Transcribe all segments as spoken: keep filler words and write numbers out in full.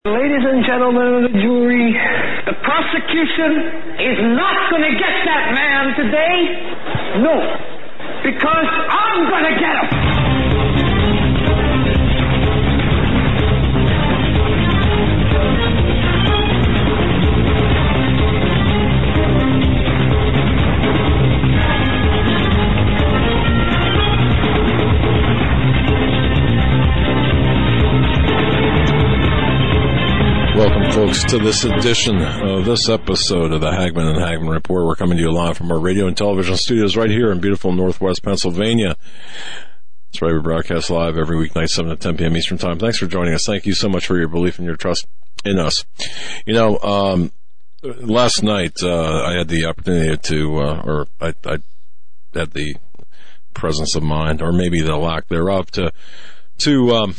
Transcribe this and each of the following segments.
Ladies and gentlemen of the jury, the prosecution is not going to get that man today. No, because I'm going to get him. Welcome, folks, to this edition of this episode of the Hagman and Hagman Report. We're coming to you live from our radio and television studios right here in beautiful Northwest Pennsylvania. That's right, we broadcast live every weeknight, seven to ten p.m. Eastern Time. Thanks for joining us. Thank you so much for your belief and your trust in us. You know, um, last night uh, I had the opportunity to, uh, or I, I had the presence of mind, or maybe the lack thereof, to to um,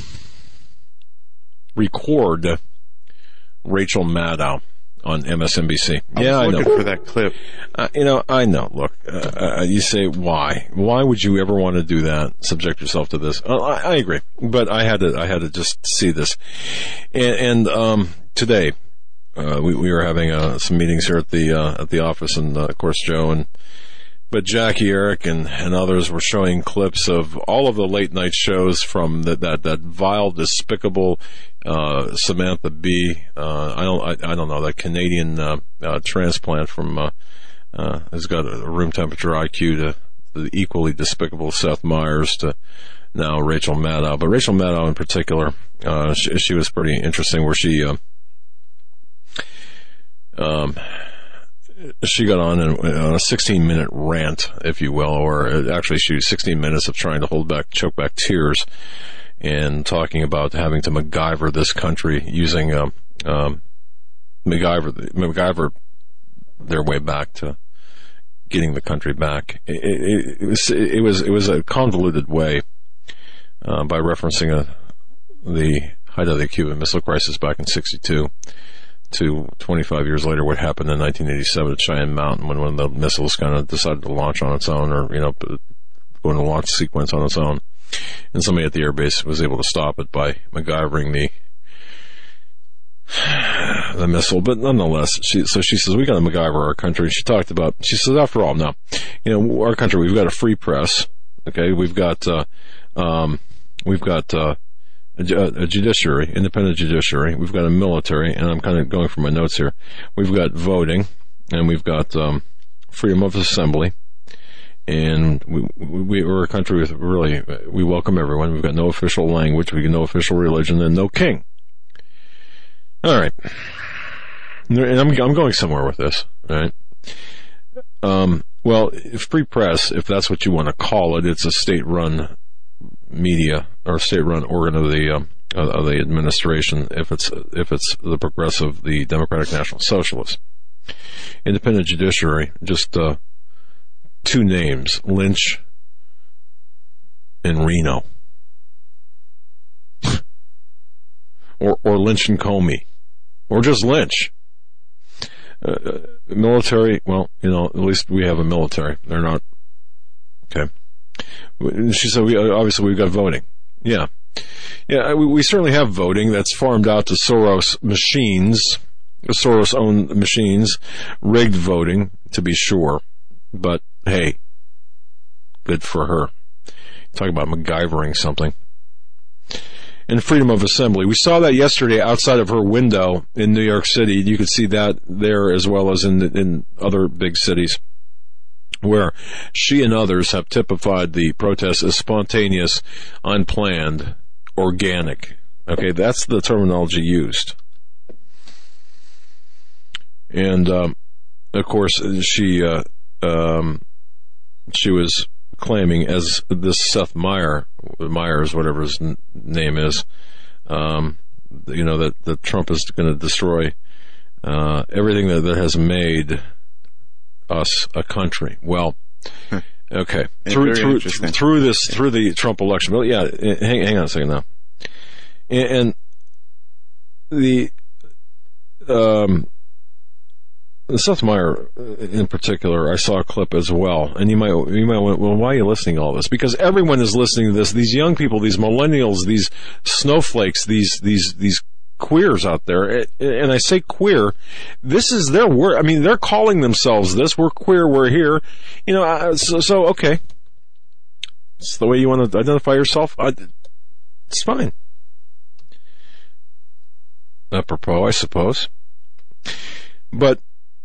record Rachel Maddow on M S N B C. I yeah, was I looking know. for that clip. Uh, you know, I know. Look, uh, uh, you say why? Why would you ever want to do that? Subject yourself to this? Uh, I, I agree, but I had to. I had to just see this. And, and um, today, uh, we, we were having uh, some meetings here at the uh, at the office, and uh, of course, Joe and. But Jackie, Eric, and, and others were showing clips of all of the late night shows from the, that that vile, despicable uh, Samantha Bee. Uh, I don't I, I don't know that Canadian uh, uh, transplant from uh, uh, has got a room temperature I Q to the equally despicable Seth Meyers to now Rachel Maddow. But Rachel Maddow in particular, uh, she, she was pretty interesting. Where she uh, um. She got on in, on a sixteen-minute rant, if you will, or actually she was sixteen minutes of trying to hold back, choke back tears, and talking about having to MacGyver this country using um, um, MacGyver, MacGyver their way back to getting the country back. It, it, it was it was it was a convoluted way uh, by referencing a, the height of the Cuban Missile Crisis back in sixty-two. To twenty-five years later, what happened in nineteen eighty-seven at Cheyenne Mountain when one of the missiles kind of decided to launch on its own, or, you know, go in a launch sequence on its own. And somebody at the airbase was able to stop it by MacGyvering the the missile. But nonetheless, she, so she says, we got to MacGyver our country. She talked about, she says, after all, now, you know, our country, we've got a free press, okay? We've got, uh, um, we've got, uh, A, a judiciary, independent judiciary. We've got a military, and I'm kind of going from my notes here. We've got voting, and we've got um, freedom of assembly, and we, we, we're a country with really, we welcome everyone. We've got no official language, we got no official religion, and no king. All right. And I'm, I'm going somewhere with this, all right? Um, well, free press, if that's what you want to call it, it's a state-run media or state-run organ of the um, of the administration. If it's if it's the progressive, the Democratic National Socialists, independent judiciary, just uh, two names: Lynch and Reno, or or Lynch and Comey, or just Lynch. Uh, military, well, you know, at least we have a military. They're not okay. She said, we, obviously, we've got voting. Yeah. Yeah, we, we certainly have voting that's farmed out to Soros machines, Soros-owned machines, rigged voting, to be sure. But, hey, good for her. Talk about MacGyvering something. And freedom of assembly. We saw that yesterday outside of her window in New York City. You could see that there as well as in in other big cities, where she and others have typified the protests as spontaneous, unplanned, organic. Okay, that's the terminology used. And, um, of course, she uh, um, she was claiming, as this Seth Meyer, Myers, whatever his n- name is, um, you know, that, that Trump is going to destroy uh, everything that, that has made us a country. Well, okay. through through through this through the Trump election. Well, yeah. Hang, hang on a second now. And, and the um, Seth Meyer in particular, I saw a clip as well, and you might you might want, well, why are you listening to all this? Because everyone is listening to this. These young people, these millennials, these snowflakes, these these these queers out there, and I say queer, this is their word. I mean, they're calling themselves this. We're queer, we're here. You know, so, so okay. It's the way you want to identify yourself. It's fine. Apropos, I suppose. But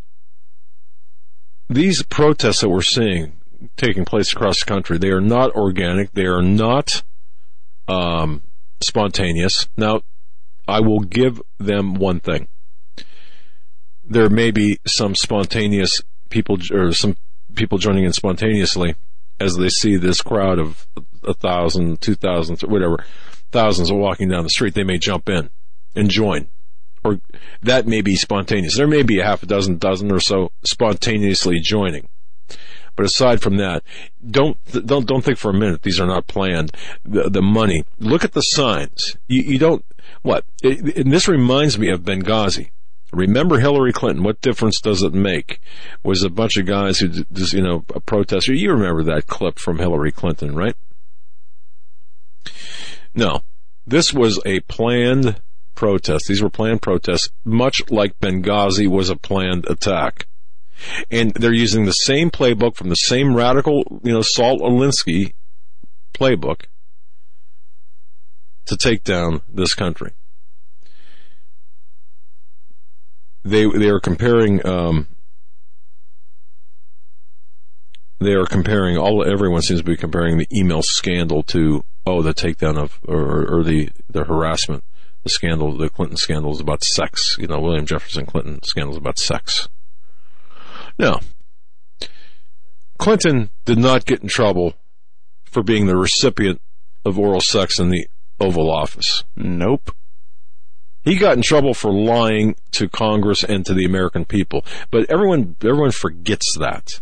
these protests that we're seeing taking place across the country, they are not organic. They are not um, spontaneous. Now, I will give them one thing. There may be some spontaneous people, or some people joining in spontaneously as they see this crowd of a thousand, two thousand, whatever, thousands are walking down the street. They may jump in and join. Or that may be spontaneous. There may be a half a dozen, dozen or so spontaneously joining. But aside from that, don't don't don't think for a minute these are not planned. The, the money. Look at the signs. You, you don't what? It, and this reminds me of Benghazi. Remember Hillary Clinton? What difference does it make? Was a bunch of guys who, you know, a protester. You remember that clip from Hillary Clinton, right? No, this was a planned protest. These were planned protests, much like Benghazi was a planned attack. And they're using the same playbook from the same radical, you know, Saul Alinsky playbook to take down this country. They they are comparing um, they are comparing all everyone seems to be comparing the email scandal to oh the takedown of or, or the the harassment, the scandal, the Clinton scandal is about sex. You know, William Jefferson Clinton scandal is about sex. No. Clinton did not get in trouble for being the recipient of oral sex in the Oval Office. Nope. He got in trouble for lying to Congress and to the American people. But everyone everyone forgets that.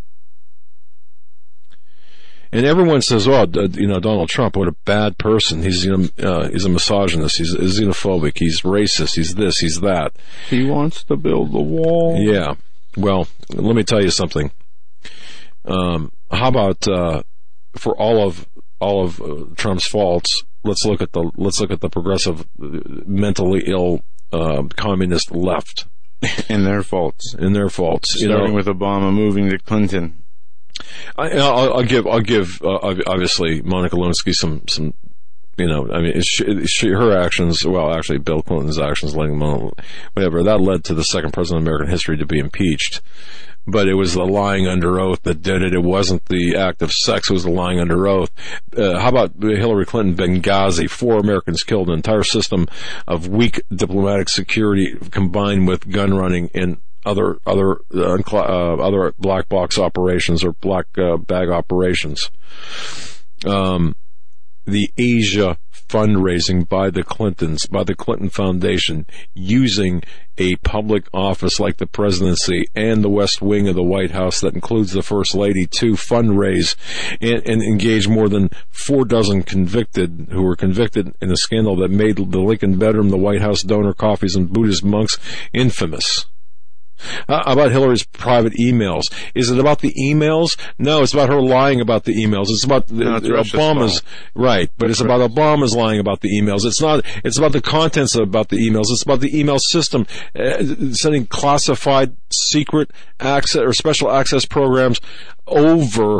And everyone says, "Oh, you know, Donald Trump, what a bad person. He's, you know, uh, he's a misogynist. He's, he's xenophobic. He's racist. He's this. He's that. He wants to build the wall." Yeah. Well, let me tell you something. Um, how about uh, for all of all of uh, Trump's faults? Let's look at the let's look at the progressive, mentally ill uh, communist left and their faults. And their faults. Starting you know, with Obama moving to Clinton. I, I'll, I'll give I'll give uh, obviously Monica Lewinsky some some. You know, I mean, she, she, her actions, well, actually Bill Clinton's actions, letting them, whatever, that led to the second president of American history to be impeached. But it was the lying under oath that did it. It wasn't the act of sex, it was the lying under oath. Uh, how about Hillary Clinton, Benghazi? Four Americans killed, an entire system of weak diplomatic security combined with gun running and other, other, uh, uh, other black box operations or black uh, bag operations. Um, The Asia fundraising by the Clintons, by the Clinton Foundation, using a public office like the presidency and the West Wing of the White House that includes the First Lady to fundraise and, and engage more than four dozen convicted, who were convicted in a scandal that made the Lincoln bedroom, the White House donor coffees, and Buddhist monks infamous. Uh, about Hillary's private emails. Is it about the emails? No, it's about her lying about the emails. It's about no, the, it's Obama's, right, but That's it's about Obama's lying about the emails. It's not, it's about the contents about the emails. It's about the email system, uh, sending classified secret access or special access programs over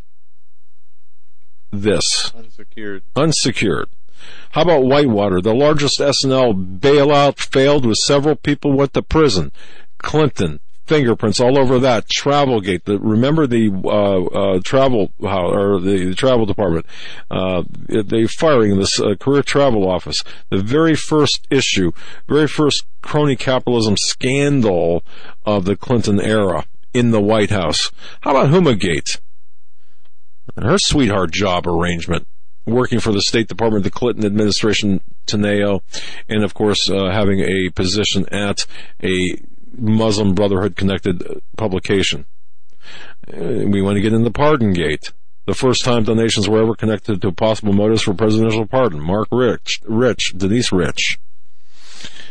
this. Unsecured. Unsecured. How about Whitewater? The largest S and L bailout failed with several people went to prison. Clinton, fingerprints all over that. Travelgate. The, remember the uh, uh, travel how, or the, the travel department? Uh, they firing this uh, career travel office. The very first issue, very first crony capitalism scandal of the Clinton era in the White House. How about Humagate? Her sweetheart job arrangement. Working for the State Department, the Clinton administration, Teneo, and of course uh, having a position at a Muslim Brotherhood connected publication. Uh, we want to get into Pardon Gate. The first time donations were ever connected to possible motives for presidential pardon. Mark Rich, Rich, Denise Rich.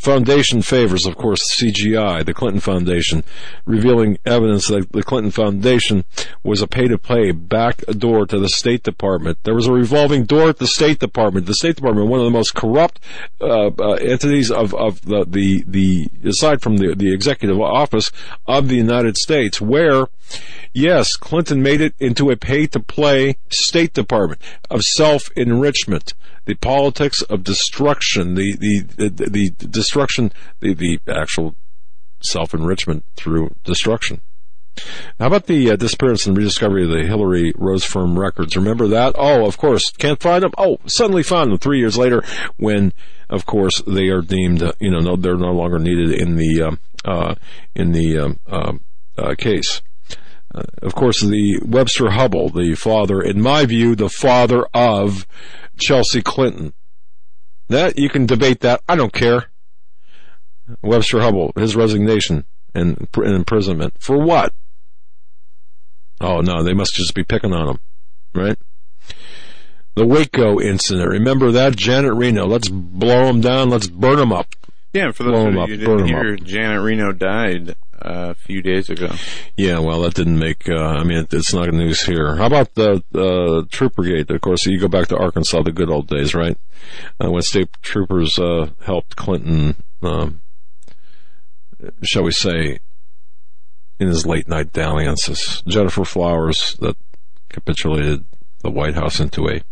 Foundation favors, of course, C G I, the Clinton Foundation, revealing evidence that the Clinton Foundation was a pay-to-play back door to the State Department. There was a revolving door at the State Department. The State Department, one of the most corrupt uh, uh, entities of, of the, the, the, aside from the, the executive office of the United States, where, yes, Clinton made it into a pay-to-play State Department of self-enrichment. The politics of destruction, the the the, the destruction, the, the actual self-enrichment through destruction. How about the uh, disappearance and rediscovery of the Hillary Rose Firm records? Remember that? Oh, of course. Can't find them? Oh, suddenly found them three years later when, of course, they are deemed, uh, you know, no, they're no longer needed in the, uh, uh, in the um, uh, uh, case. Uh, of course, the Webster Hubble, the father, in my view, the father of Chelsea Clinton. That, you can debate that. I don't care. Webster Hubble, his resignation and, and imprisonment. For what? Oh, no, they must just be picking on him, right? The Waco incident. Remember that? Janet Reno. Let's blow him down. Let's burn him up. Yeah, for those of you who didn't hear, Janet Reno died uh, a few days ago. Yeah, well, that didn't make, uh, I mean, it, it's not news here. How about the uh, Troopergate? Of course, you go back to Arkansas, the good old days, right? Uh, when state troopers uh, helped Clinton, um, shall we say, in his late-night dalliances. Jennifer Flowers, that capitulated the White House into a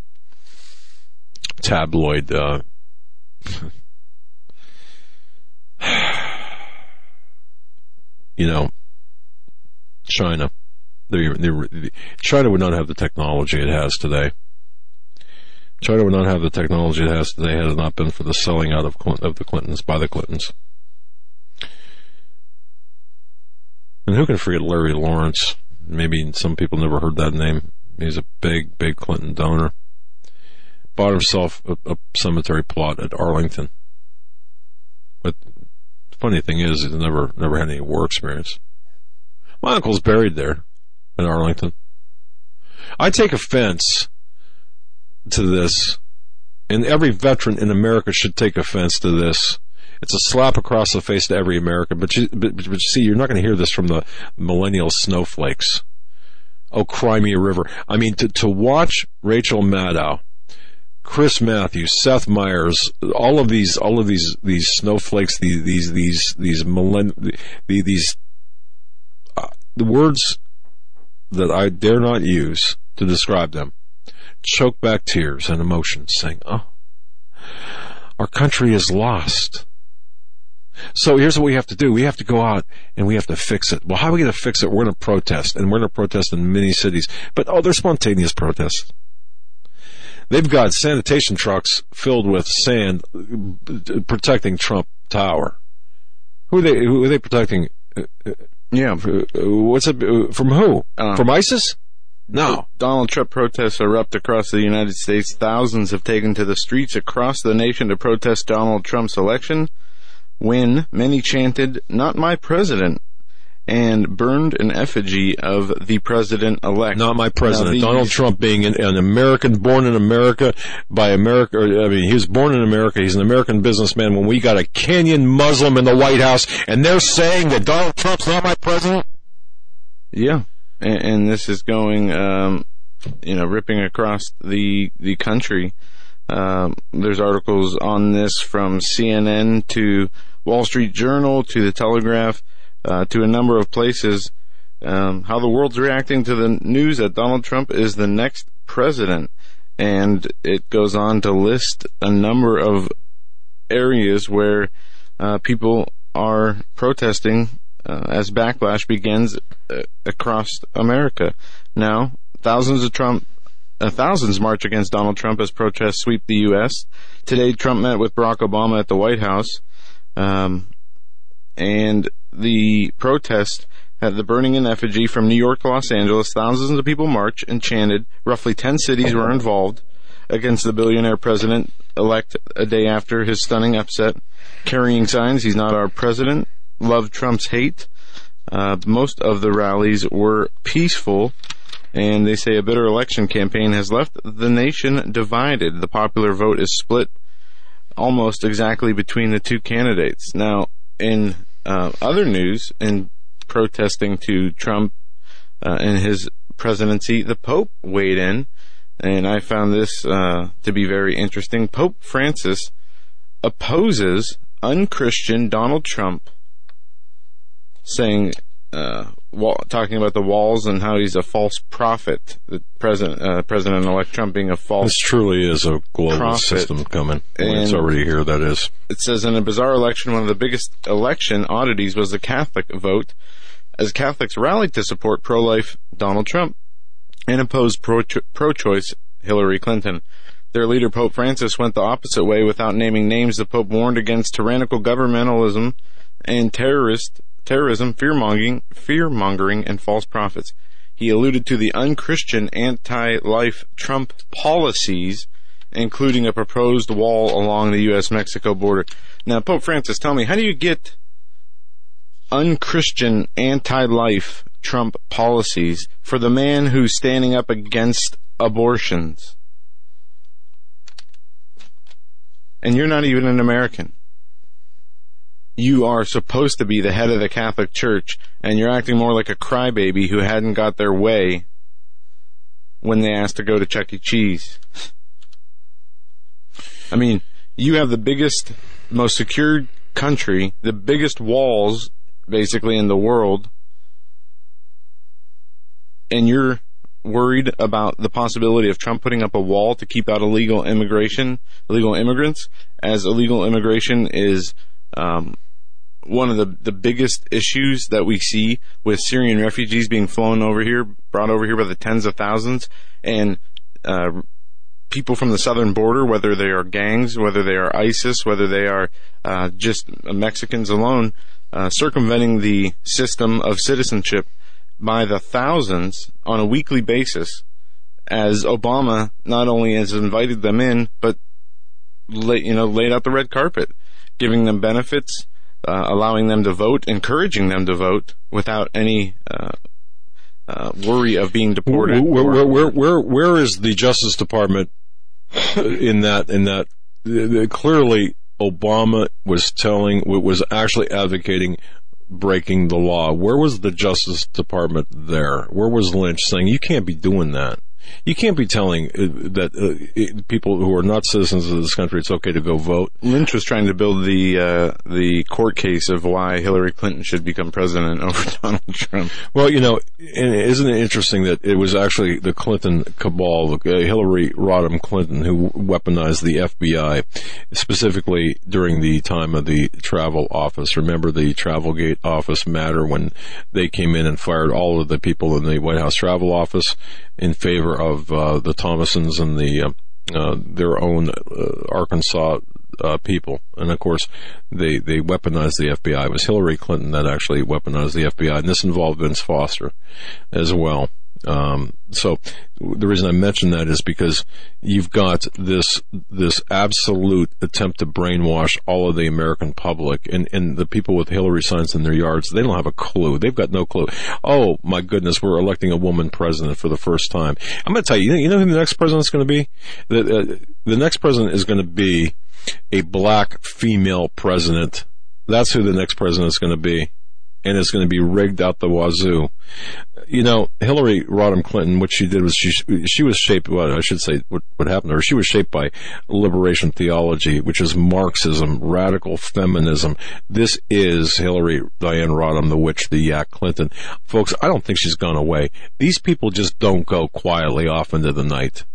tabloid uh you know, China. They, they, China would not have the technology it has today. China would not have the technology it has today had it not been for the selling out of, of the Clintons by the Clintons. And who can forget Larry Lawrence? Maybe some people never heard that name. He's a big, big Clinton donor. Bought himself a, a cemetery plot at Arlington. But the funny thing is, he's never, never had any war experience. My uncle's buried there in Arlington. I take offense to this, and every veteran in America should take offense to this. It's a slap across the face to every American. But you, but, but you see, you're not going to hear this from the millennial snowflakes. Oh, cry me a river. I mean, to, to watch Rachel Maddow, Chris Matthews, Seth Meyers, all of these, all of these, these snowflakes, these, these, these, these millenn, these, uh, the words that I dare not use to describe them, choke back tears and emotions, saying, "Oh, our country is lost." So here's what we have to do. We have to go out and we have to fix it. Well, how are we going to fix it? We're going to protest, and we're going to protest in many cities. But, oh, they're spontaneous protests. They've got sanitation trucks filled with sand protecting Trump Tower. Who are they, who are they protecting? Yeah. What's it, from who? Uh, from ISIS? No. Donald Trump protests erupt across the United States. Thousands have taken to the streets across the nation to protest Donald Trump's election, when many chanted, "Not my president," and burned an effigy of the president-elect. Not my president. These... Donald Trump being an, an American, born in America, by America, I mean, he was born in America, he's an American businessman, when we got a Kenyan Muslim in the White House, and they're saying that Donald Trump's not my president? Yeah, and, and this is going, um, you know, ripping across the, the country. Um, there's articles on this from C N N to Wall Street Journal to the Telegraph, uh, to a number of places, um, how the world's reacting to the news that Donald Trump is the next president. And it goes on to list a number of areas where uh, people are protesting uh, as backlash begins uh, across America. Now, thousands of Trump Uh, thousands march against Donald Trump as protests sweep the U S Today, Trump met with Barack Obama at the White House, um, and the protest had the burning in effigy from New York to Los Angeles. Thousands of people marched and chanted. Roughly ten cities were involved against the billionaire president-elect a day after his stunning upset, carrying signs, "He's not our president," "Love Trump's hate." Uh, most of the rallies were peaceful. And they say a bitter election campaign has left the nation divided. The popular vote is split almost exactly between the two candidates. Now, in uh, other news, in protesting to Trump uh, and his presidency, the Pope weighed in, and I found this uh, to be very interesting. Pope Francis opposes unchristian Donald Trump, saying, uh, wall, talking about the walls and how he's a false prophet. The president, uh, President-elect Trump being a false. This truly is a global prophet. System coming. And it's already here. That is. It says in a bizarre election, one of the biggest election oddities was the Catholic vote, as Catholics rallied to support pro-life Donald Trump and oppose pro- pro-choice Hillary Clinton. Their leader, Pope Francis, went the opposite way. Without naming names, the Pope warned against tyrannical governmentalism and terrorist terrorism, fear-mongering, fear-mongering, and false prophets. He alluded to the unchristian anti-life Trump policies, including a proposed wall along the U S Mexico border. Now, Pope Francis, tell me, how do you get unchristian anti-life Trump policies for the man who's standing up against abortions? And you're not even an American. You are supposed to be the head of the Catholic Church, and you're acting more like a crybaby who hadn't got their way when they asked to go to Chuck E. Cheese. I mean, you have the biggest, most secure country, the biggest walls, basically, in the world, and you're worried about the possibility of Trump putting up a wall to keep out illegal immigration, illegal immigrants, as illegal immigration is um, one of the, the biggest issues that we see with Syrian refugees being flown over here, brought over here by the tens of thousands, and uh, people from the southern border, whether they are gangs, whether they are ISIS, whether they are uh, just Mexicans alone, uh, circumventing the system of citizenship by the thousands on a weekly basis, as Obama not only has invited them in, but lay, you know, laid out the red carpet, giving them benefits, uh, allowing them to vote, encouraging them to vote without any uh, uh, worry of being deported. Where, where, where, where, where is the Justice Department in that? In that, clearly, Obama was telling, was actually advocating breaking the law. Where was the Justice Department there? Where was Lynch saying, you can't be doing that? You can't be telling that uh, people who are not citizens of this country it's okay to go vote. Lynch was trying to build the uh, the court case of why Hillary Clinton should become president over Donald Trump. Well, you know, and isn't it interesting that it was actually the Clinton cabal, uh, Hillary Rodham Clinton, who weaponized the F B I, specifically during the time of the travel office. Remember the Travelgate office matter when they came in and fired all of the people in the White House travel office in favor of uh, the Thomasons and the uh, uh, their own uh, Arkansas uh, people. And of course, they they weaponized the F B I. It was Hillary Clinton that actually weaponized the F B I, and this involved Vince Foster as well. Um, so the reason I mention that is because you've got this this absolute attempt to brainwash all of the American public, and, and the people with Hillary signs in their yards, they don't have a clue. They've got no clue. Oh, my goodness, we're electing a woman president for the first time. I'm going to tell you, you know who the next president's going to be? The, uh, the next president is going to be a black female president. That's who the next president is going to be. And it's going to be rigged out the wazoo. You know, Hillary Rodham Clinton, what she did was she she was shaped, well, I should say, what, what happened to her, she was shaped by liberation theology, which is Marxism, radical feminism. This is Hillary Diane Rodham, the witch, the yak Clinton. Folks, I don't think she's gone away. These people just don't go quietly off into the night.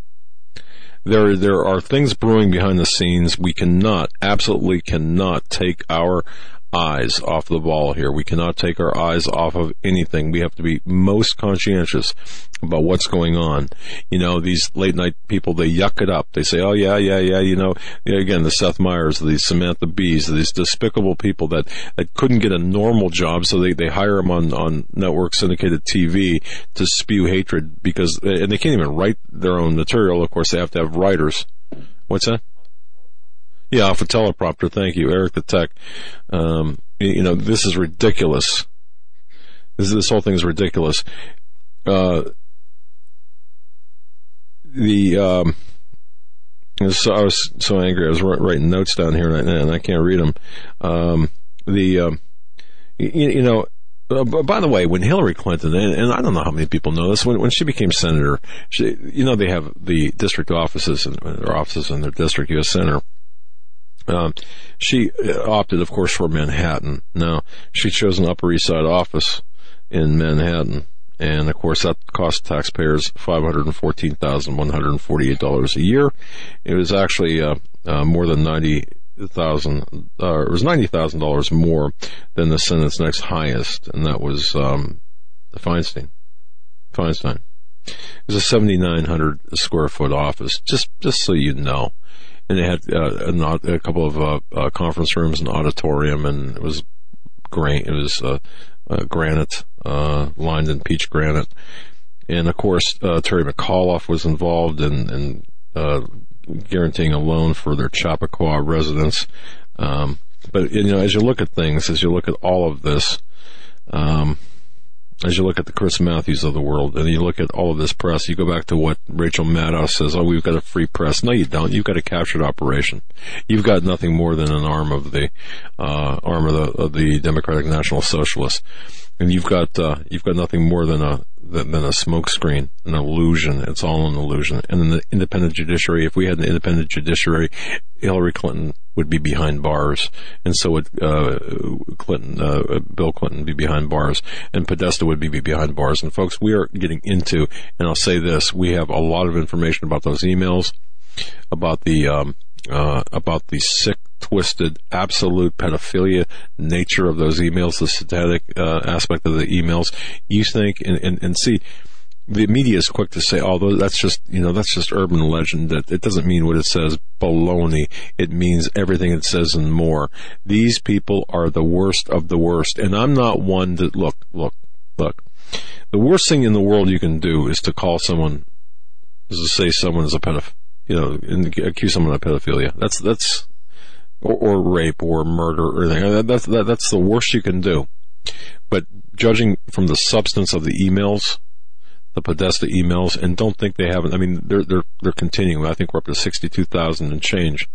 There, there are things brewing behind the scenes. We cannot, absolutely cannot take our eyes off the ball here. We cannot take our eyes off of anything. We have to be most conscientious about what's going on. You know, these late night people, they yuck it up. They say, oh yeah, yeah, yeah, you know, again, the Seth Meyers, the Samantha Bees, these despicable people that, that couldn't get a normal job, so they, they hire them on, on network syndicated T V to spew hatred because, and they can't even write their own material. Of course, they have to have writers. What's that? Yeah, off a teleprompter. Thank you, Eric the Tech. Um, you know, this is ridiculous. This, this whole thing is ridiculous. Uh, the um, So I was so angry. I was writing notes down here, and I, and I can't read them. Um, the um, you, you know, uh, by the way, when Hillary Clinton, and, and I don't know how many people know this, when when she became senator, she, you know, they have the district offices and their offices in their district, U S Senator. Um, she opted, of course, for Manhattan. Now she chose an Upper East Side office in Manhattan. And, of course, that cost taxpayers five hundred fourteen thousand one hundred forty-eight dollars a year. It was actually uh, uh, more than ninety thousand dollars, uh, it was ninety thousand dollars more than the Senate's next highest, and that was um, the Feinstein. Feinstein. It was a seventy-nine hundred square foot office, just just so you know. And it had uh, a, a couple of uh, uh, conference rooms, an auditorium, and it was great. It was uh, uh, granite. Uh, lined in peach granite. And of course, uh, Terry McAuliffe was involved in, in uh, guaranteeing a loan for their Chappaqua residents. Um, but, you know, as you look at things, as you look at all of this, um, as you look at the Chris Matthews of the world, and you look at all of this press, you go back to what Rachel Maddow says, oh, we've got a free press. No, you don't. You've got a captured operation. You've got nothing more than an arm of the, uh, arm of the, of the Democratic National Socialists. And you've got, uh, you've got nothing more than a, than, than a smokescreen, an illusion. It's all an illusion. And in the independent judiciary, if we had an independent judiciary, Hillary Clinton would be behind bars, and so would uh, Clinton, uh, Bill Clinton be behind bars, and Podesta would be behind bars. And folks, we are getting into, and I'll say this, we have a lot of information about those emails, about the um, uh, about the sick, twisted, absolute pedophilia nature of those emails, the satanic uh, aspect of the emails. You think, and, and, and see, the media is quick to say, oh, that's just, you know, that's just urban legend. That it doesn't mean what it says. Baloney. It means everything it says and more. These people are the worst of the worst. And I'm not one that, look, look, look. The worst thing in the world you can do is to call someone, is to say someone is a pedophile, you know, and accuse someone of pedophilia. That's, that's, or, or rape or murder or anything. That's, that, that's the worst you can do. But judging from the substance of the emails, the Podesta emails, and don't think they haven't. I mean, they're they're they're continuing. I think we're up to sixty-two thousand and change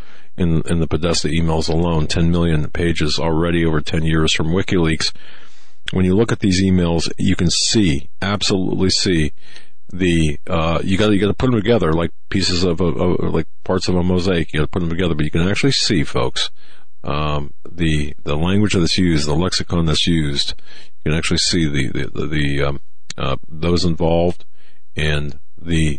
in in the Podesta emails alone. Ten million pages already over ten years from WikiLeaks. When you look at these emails, you can see, absolutely see the. Uh, you got you got to put them together like pieces of, a, of like parts of a mosaic. You got to put them together, but you can actually see, folks, um, the the language that's used, the lexicon that's used. You can actually see the the the. the um, Uh, those involved, and the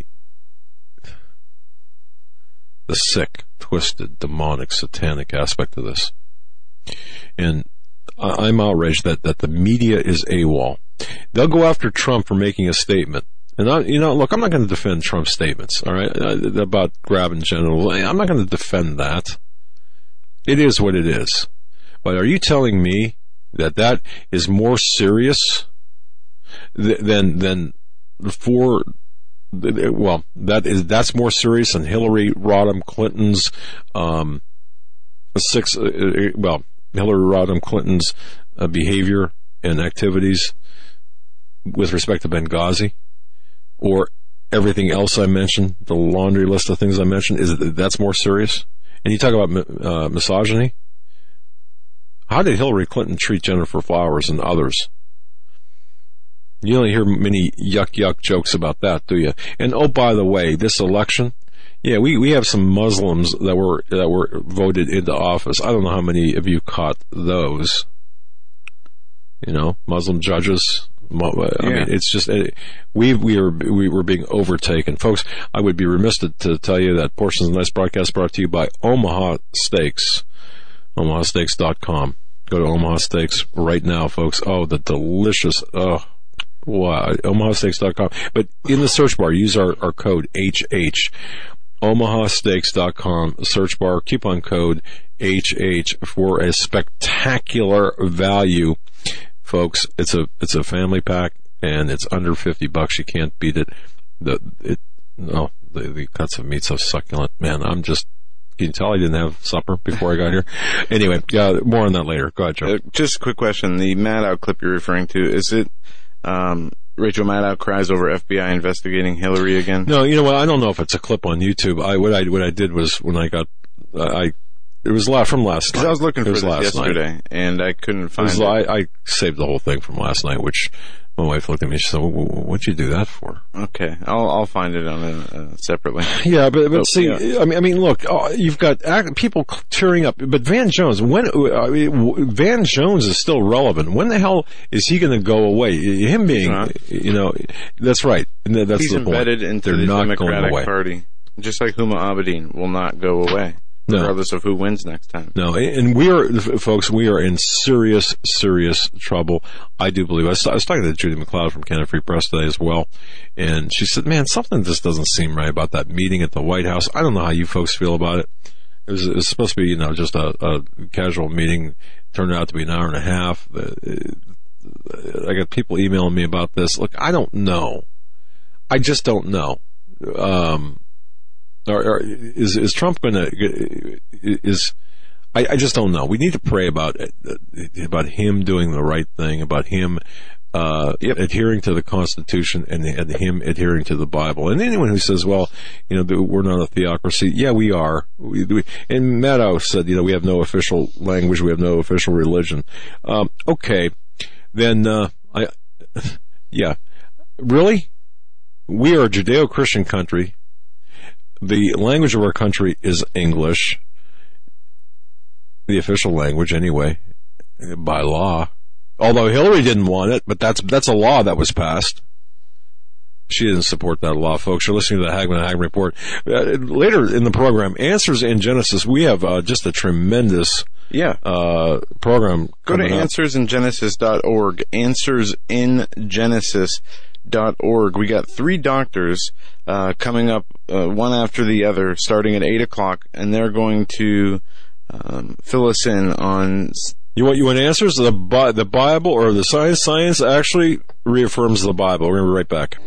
the sick, twisted, demonic, satanic aspect of this. And I'm outraged that, that the media is AWOL. They'll go after Trump for making a statement. And, I, you know, look, I'm not going to defend Trump's statements, all right, about grabbing genitals. I'm not going to defend that. It is what it is. But are you telling me that that is more serious Then, then, for well, that is that's more serious than Hillary Rodham Clinton's um, six. Uh, well, Hillary Rodham Clinton's uh, behavior and activities with respect to Benghazi, or everything else I mentioned, the laundry list of things I mentioned. Is that's more serious? And you talk about uh, misogyny. How did Hillary Clinton treat Jennifer Flowers and others? You don't hear many yuck yuck jokes about that, do you? And oh, by the way, this election, yeah, we, we have some Muslims that were that were voted into office. I don't know how many of you caught those. You know, Muslim judges. I yeah. mean, it's just we we are we were being overtaken, folks. I would be remiss to, to tell you that portions of tonight's broadcast brought to you by Omaha Steaks, omaha steaks dot com. Go to Omaha Steaks right now, folks. Oh, the delicious. Oh. Wow, omaha steaks dot com. But in the search bar, use our, our code H H. omaha steaks dot com, search bar, coupon code H H for a spectacular value. Folks, it's a it's a family pack, and it's under fifty bucks. You can't beat it. The it no, the, the cuts of meat so succulent. Man, I'm just, can you tell I didn't have supper before I got here? Anyway, yeah, more on that later. Go ahead, Joe. Uh, just a quick question. The Maddow clip you're referring to, is it, Um, Rachel Maddow cries over F B I investigating Hillary again. No, you know what? I don't know if it's a clip on YouTube. I what I what I did was when I got I it was la- from last night. I was looking for this yesterday, night. and I couldn't find it. Was, it. I, I saved the whole thing from last night, which my wife looked at me and she said, "What'd you do that for?" Okay, I'll I'll find it on a, uh, separately. Yeah, but but so, see, yeah. I mean, I mean, look, oh, you've got act, people tearing up, but Van Jones, when uh, Van Jones is still relevant. When the hell is he going to go away? Him being, you know, that's right. That's He's the point. embedded into They're the not Democratic going away. Party, just like Huma Abedin will not go away. No. Regardless of who wins next time. No, and we are, folks, we are in serious, serious trouble. I do believe. I was, I was talking to Judy McLeod from Canada Free Press today as well, and she said, man, something just doesn't seem right about that meeting at the White House. I don't know how you folks feel about it. It was, it was supposed to be, you know, just a, a casual meeting. It turned out to be an hour and a half. I got people emailing me about this. Look, I don't know. I just don't know. Um, Or, or is is Trump going to is I, I just don't know. We need to pray about about him doing the right thing, about him uh, yep. adhering to the Constitution and, and him adhering to the Bible. And anyone who says, "Well, you know, we're not a theocracy," yeah, we are. We, we, and Maddow said, "You know, we have no official language, we have no official religion." Um, okay, then uh, I yeah, really, we are a Judeo-Christian country. The language of our country is English, the official language anyway, by law. Although Hillary didn't want it, but that's that's a law that was passed. She didn't support that law, folks. You're listening to the Hagmann and Hagmann Report. Uh, later in the program, Answers in Genesis, we have uh, just a tremendous yeah uh, program. Go to up. answers in genesis dot org, answers in genesis dot org. We got three doctors uh, coming up, uh, one after the other, starting at eight o'clock, and they're going to um, fill us in on... You want, you want answers? The, Bi- the Bible or the science? Science actually reaffirms the Bible. We're going to be right back.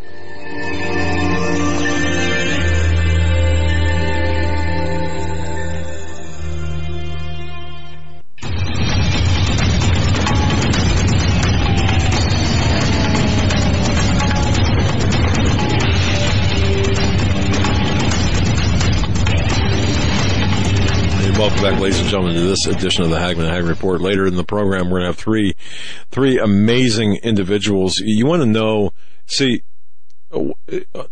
Welcome back, ladies and gentlemen, to this edition of the Hagmann and Hagmann Report. Later in the program, we're going to have three, three amazing individuals. You want to know, see, uh,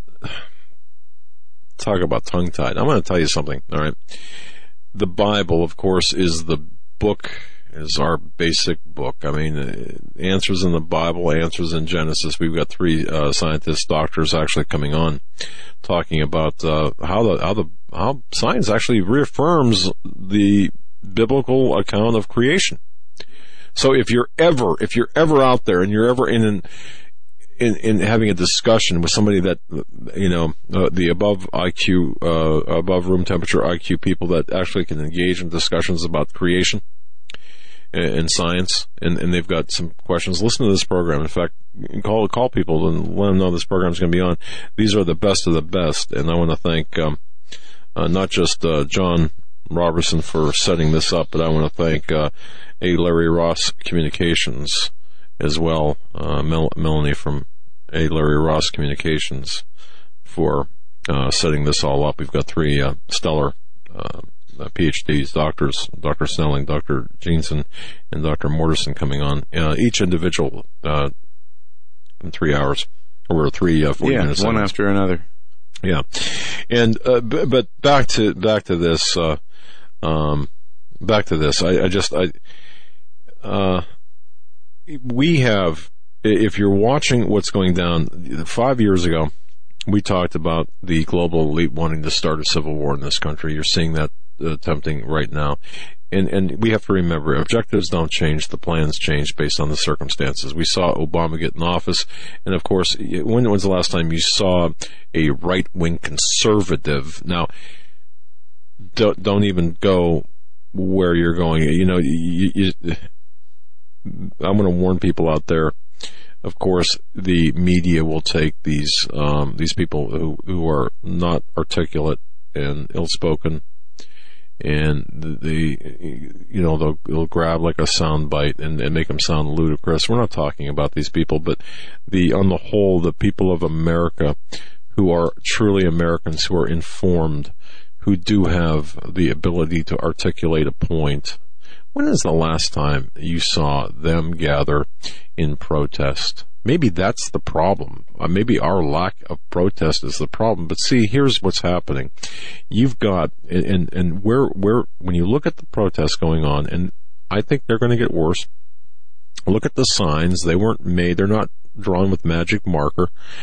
talk about tongue-tied. I'm going to tell you something, all right? The Bible, of course, is the book, is our basic book. I mean, uh, answers in the Bible, answers in Genesis. We've got three uh, scientists, doctors actually coming on, talking about uh, how the how the how science actually reaffirms the biblical account of creation. So if you're ever, if you're ever out there and you're ever in an, in, in having a discussion with somebody that, you know, uh, the above I Q, uh, above room temperature I Q people that actually can engage in discussions about creation and, and science, and, and they've got some questions, listen to this program. In fact, call, call people and let them know this program is going to be on. These are the best of the best, and I want to thank, um, Uh, not just uh, John Robertson for setting this up, but I want to thank uh, A. Larry Ross Communications as well, uh, Mel- Melanie from A. Larry Ross Communications for uh, setting this all up. We've got three uh, stellar uh, P H Ds, doctors, Doctor Snelling, Doctor Jeanson, and Doctor Mortensen coming on, uh, each individual uh, in three hours, or three uh, forty yeah, minutes. one after another. Yeah, and uh, b- but back to back to this. Uh, um, back to this. I, I just I. Uh, we have. If you're watching what's going down, five years ago, we talked about the global elite wanting to start a civil war in this country. You're seeing that attempting right now. And and we have to remember, objectives don't change, the plans change based on the circumstances. We saw Obama get in office, and of course, when was the last time you saw a right-wing conservative? Now, don't, don't even go where you're going. You know, you, you, I'm going to warn people out there. Of course, the media will take these um, these people who, who are not articulate and ill-spoken, and the, the you know, they'll, they'll grab like a sound bite and, and make them sound ludicrous. We're not talking about these people, but the, on the whole, the people of America who are truly Americans, who are informed, who do have the ability to articulate a point. When is the last time you saw them gather in protest? Maybe that's the problem. Uh, maybe our lack of protest is the problem. But see, here's what's happening. You've got, and, and where, where, when you look at the protests going on, and I think they're going to get worse, look at the signs. They weren't made, they're not drawn with magic marker.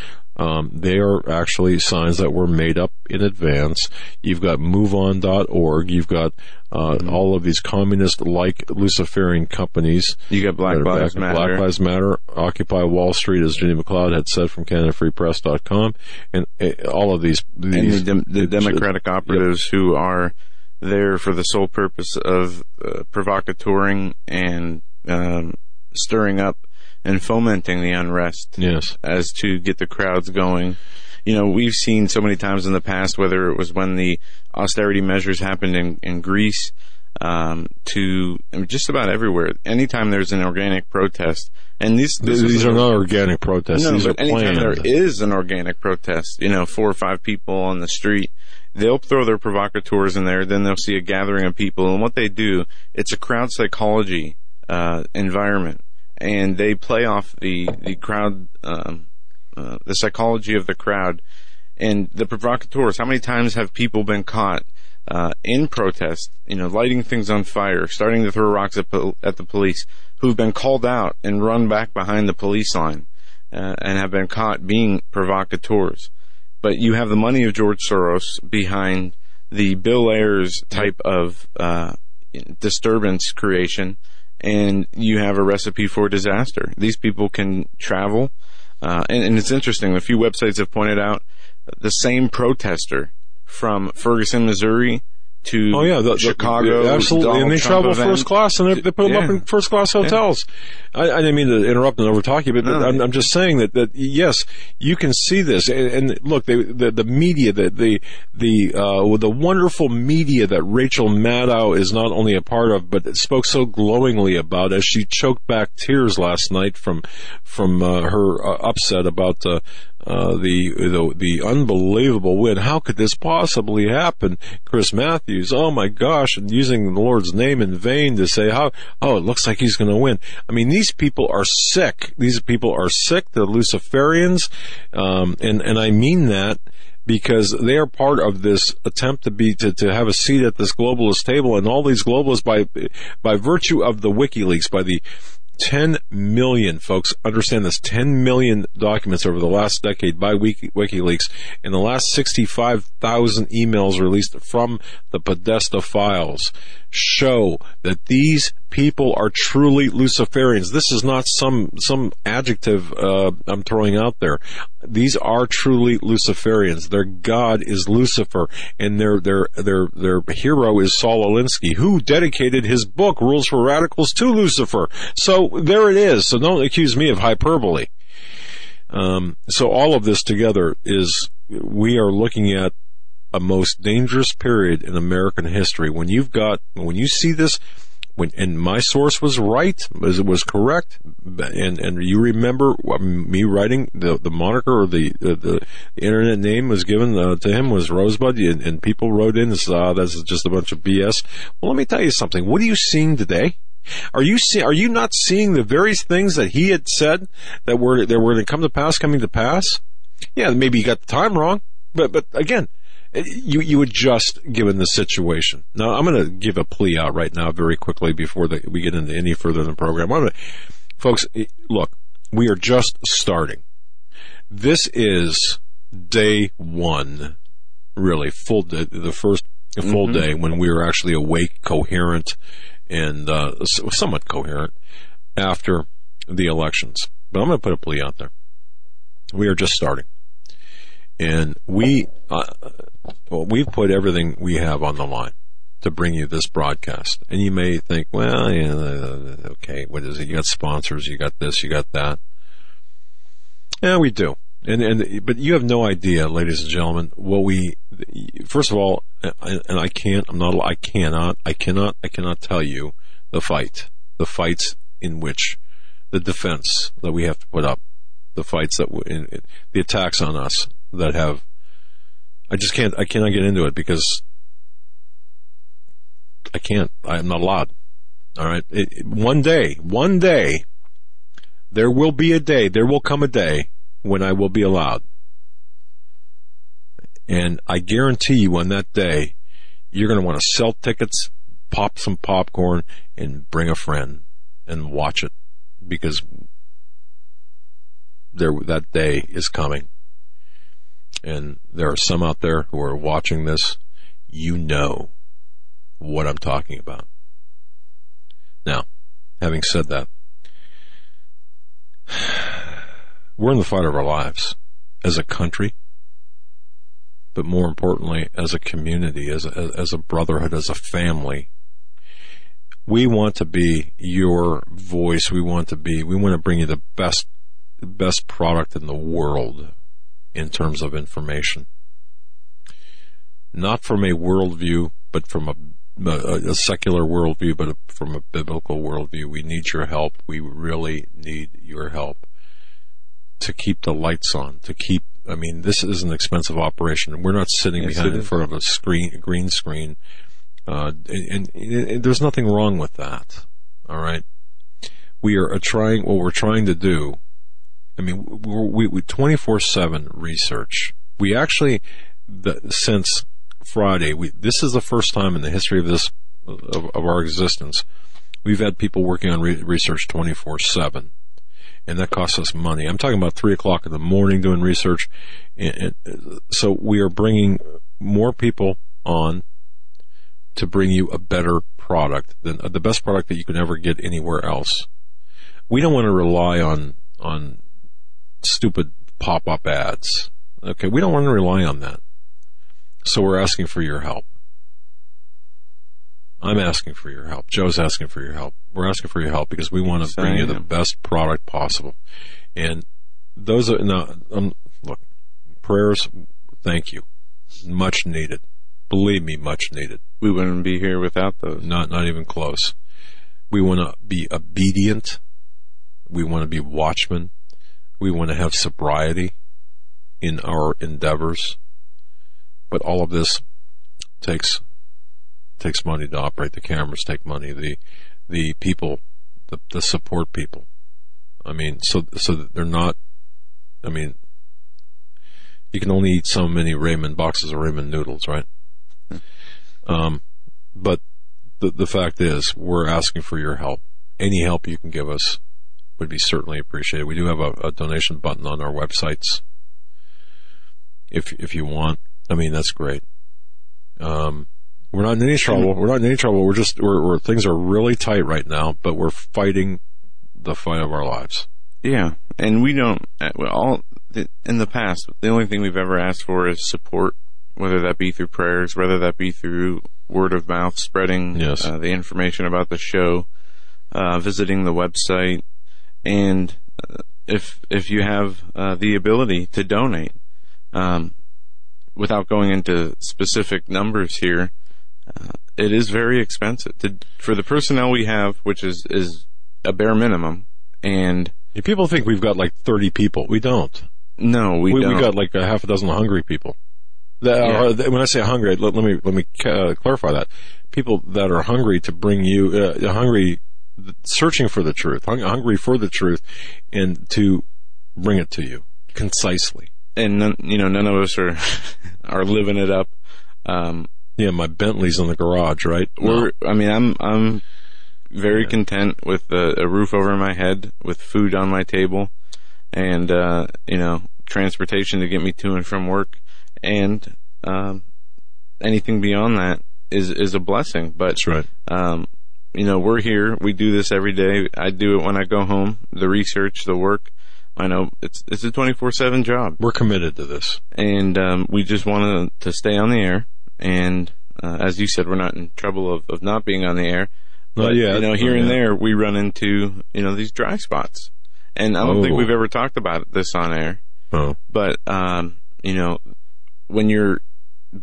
Um, they are actually signs that were made up in advance. You've got move on dot org. You've got uh, mm-hmm. all of these communist-like Luciferian companies. You got Black Lives Matter. Black Lives Matter, Occupy Wall Street, as Jenny McLeod had said from Canada Free Press dot com, and uh, all of these. these and the, de- the Democratic operatives yep. who are there for the sole purpose of uh, provocateuring and um, stirring up and fomenting the unrest, yes, as to get the crowds going. You know, we've seen so many times in the past, whether it was when the austerity measures happened in, in Greece, um, to I mean, just about everywhere. Anytime there's an organic protest, and these this these are not organic protests. No, these but are anytime planned. there is an organic protest, you know, four or five people on the street, they'll throw their provocateurs in there. Then they'll see a gathering of people, and what they do, it's a crowd psychology uh, environment. And they play off the, the crowd, um, uh, the psychology of the crowd. And the provocateurs, how many times have people been caught, uh, in protest, you know, lighting things on fire, starting to throw rocks at, pol- at the police, who've been called out and run back behind the police line, uh, and have been caught being provocateurs. But you have the money of George Soros behind the Bill Ayers type of, uh, disturbance creation. And you have a recipe for disaster. These people can travel. Uh, and, and it's interesting. A few websites have pointed out the same protester from Ferguson, Missouri to oh, yeah, the, Chicago. The, absolutely. Donald and they Trump travel event. first class, and they, they put them yeah. up in first class hotels. Yeah. I, I didn't mean to interrupt and over talk you, but no. I'm, I'm just saying that, that, yes, you can see this. And, and look, they, the, the media, the, the, the, uh, the wonderful media that Rachel Maddow is not only a part of, but spoke so glowingly about as she choked back tears last night from, from, uh, her uh, upset about, uh, Uh, the, the, the unbelievable win. How could this possibly happen? Chris Matthews, oh my gosh, and using the Lord's name in vain to say how, oh, it looks like he's going to win. I mean, these people are sick. These people are sick. They're Luciferians. Um, and, and I mean that because they are part of this attempt to be, to, to have a seat at this globalist table, and all these globalists by, by virtue of the WikiLeaks, by the ten million, folks, understand this, ten million documents over the last decade by Wiki, WikiLeaks, and the last sixty-five thousand emails released from the Podesta files show that these people are truly Luciferians. This is not some some adjective uh, I'm throwing out there. These are truly Luciferians. Their god is Lucifer, and their their their their hero is Saul Alinsky, who dedicated his book Rules for Radicals to Lucifer. So there it is. So don't accuse me of hyperbole. Um, so all of this together is, we are looking at a most dangerous period in American history. When you've got, when you see this, when, and my source was right, was, it was correct, and, and you remember me writing the, the moniker or the, the, the internet name was given uh, to him was Rosebud, and, and people wrote in and said, ah, this is just a bunch of B S. Well, let me tell you something. What are you seeing today? Are you see, are you not seeing the various things that he had said that were, that were going to come to pass, coming to pass? Yeah, maybe you got the time wrong, but, but again, You you adjust given the situation. Now, I'm going to give a plea out right now very quickly before the, we get into any further in the program. I'm gonna, folks, look, we are just starting. This is day one, really, full day, the first full mm-hmm. day when we were actually awake, coherent, and uh, somewhat coherent after the elections. But I'm going to put a plea out there. We are just starting. And we, uh, well, we've put everything we have on the line to bring you this broadcast. And you may think, well, yeah, okay, what is it? You got sponsors, you got this, you got that. Yeah, we do. And, and, but you have no idea, ladies and gentlemen, what we, first of all, and, and I can't, I'm not, I cannot, I cannot, I cannot tell you the fight, the fights in which the defense that we have to put up, the fights that, in, in, the attacks on us that have, I just can't, I cannot get into it because I can't, I'm not allowed. All right. It, it, one day, one day, there will be a day, there will come a day when I will be allowed. And I guarantee you on that day, you're going to want to sell tickets, pop some popcorn, and bring a friend and watch it because there, that day is coming. And there are some out there who are watching this. You know what I'm talking about. Now, having said that, we're in the fight of our lives as a country, but more importantly, as a community, as a, as a brotherhood, as a family. We want to be your voice. We want to be, we want to bring you the best, best product in the world in terms of information. Not from a worldview, but from a, a, a secular worldview, but a, from a biblical worldview. We need your help. We really need your help to keep the lights on, to keep, I mean, this is an expensive operation. We're not sitting yes, behind in front of a screen, a green screen. Uh, and, and, and there's nothing wrong with that. All right. We are trying, what we're trying to do. I mean, we, we, twenty-four seven research. We actually, the, since Friday, we, this is the first time in the history of this, of, of our existence, we've had people working on re- research twenty-four seven. And that costs us money. I'm talking about three o'clock in the morning doing research. And, and so we are bringing more people on to bring you a better product than uh, the best product that you can ever get anywhere else. We don't want to rely on, on stupid pop-up ads. Okay. We don't want to rely on that. So we're asking for your help. I'm asking for your help. Joe's asking for your help. We're asking for your help because we want to bring you the best product possible. And those are, now, um, look, prayers, thank you. Much needed. Believe me, much needed. We wouldn't be here without those. Not, not even close. We want to be obedient. We want to be watchmen. We want to have sobriety in our endeavors. But all of this takes takes money to operate. The cameras take money. The the people, the, the support people. I mean, so so that they're not. I mean, you can only eat so many ramen boxes of ramen noodles, right? Hmm. Um, but the the fact is, we're asking for your help. Any help you can give us would be certainly appreciated. We do have a, a donation button on our websites. If if you want, I mean, that's great. Um. We're not in any trouble. We're not in any trouble. We're just, we're, we're, things are really tight right now, but we're fighting the fight of our lives. Yeah. And we don't, all, in the past, the only thing we've ever asked for is support, whether that be through prayers, whether that be through word of mouth, spreading yes. uh, the information about the show, uh, visiting the website, and uh, if, if you have uh, the ability to donate, um, without going into specific numbers here, Uh, it is very expensive to, for the personnel we have, which is, is a bare minimum. And yeah, people think we've got like thirty people. We don't. No, we, we don't. We got like a half a dozen hungry people. That are, yeah. When I say hungry, let, let me let me uh, clarify that. People that are hungry to bring you, uh, hungry, searching for the truth, hung, hungry for the truth, and to bring it to you concisely. And none, you know, none of us are are living it up. Um, Yeah, my Bentley's in the garage, right? We're, I mean, I'm, I'm very yeah. content with a, a roof over my head, with food on my table, and, uh, you know, transportation to get me to and from work. And, um, anything beyond that is, is a blessing. But, that's right. Um, you know, we're here. We do this every day. I do it when I go home. The research, the work. I know it's, it's a twenty-four seven job. We're committed to this. And, um, we just want to stay on the air. And, uh, as you said, we're not in trouble of, of not being on the air. But, yeah, you know, here and there, we run into, you know, these dry spots. And I don't oh. think we've ever talked about this on air. Oh. But, um, you know, when you're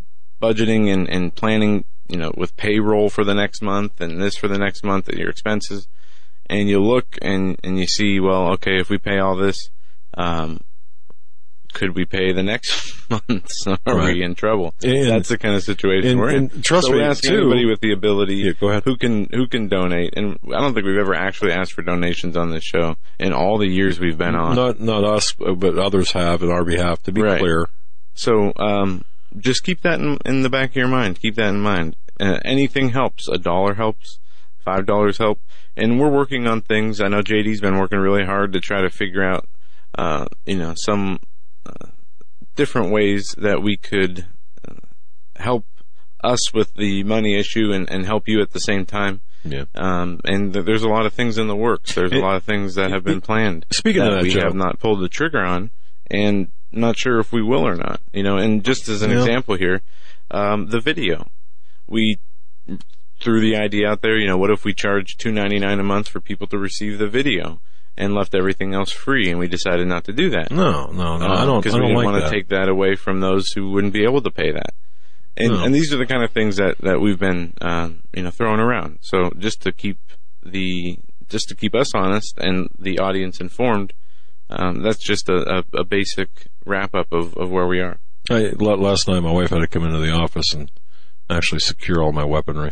budgeting and, and planning, you know, with payroll for the next month and this for the next month and your expenses. And you look and, and you see, well, okay, if we pay all this, um, could we pay the next month? So are Right. we in trouble? And- That's the kind of situation and- we're in. and trust so me, we ask too- anybody with the ability Yeah, go ahead. who can who can donate. And I don't think we've ever actually asked for donations on this show in all the years we've been on. Not not us, but others have on our behalf. To be Right. clear, So um, just keep that in, in the back of your mind. Keep that in mind. Uh, anything helps. A dollar helps. Five dollars help. And we're working on things. I know J D's been working really hard to try to figure out, uh, you know, some uh, different ways that we could uh, help us with the money issue and, and help you at the same time. yeah. Um, and th- there's a lot of things in the works. There's a It- lot of things that have been planned. Speaking that of that, we Joe, have not pulled the trigger on, and not sure if we will or not. You know, and just as an Yeah. example here, um, the video, we threw the idea out there. You know, what if we charged two ninety-nine a month for people to receive the video and left everything else free? And we decided not to do that. no, no, no, I don't. Because I we don't didn't like want that. to take that away from those who wouldn't be able to pay that. And, No. and these are the kind of things that, that we've been, um, you know, throwing around. So just to keep the, just to keep us honest and the audience informed, um, that's just a, a, a basic wrap up of, of where we are. I, la- last night, my wife had to come into the office and actually secure all my weaponry.